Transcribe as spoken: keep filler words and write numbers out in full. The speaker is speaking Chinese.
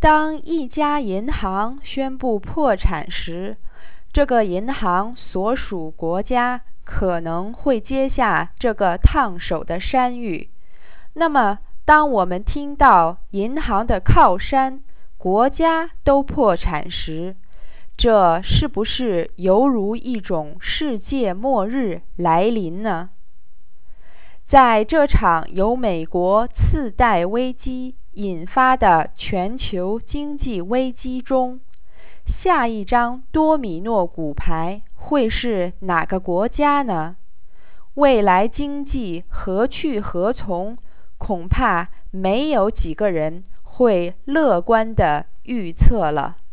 当一家银行宣布破产时，这个银行所属国家可能会接下这个烫手的山芋。那么，当我们听到银行的靠山国家都破产时，这是不是犹如一种世界末日来临呢？在这场由美国次贷危机引发的全球经济危机中，下一张多米诺骨牌会是哪个国家呢？未来经济何去何从，恐怕没有几个人会乐观地预测了。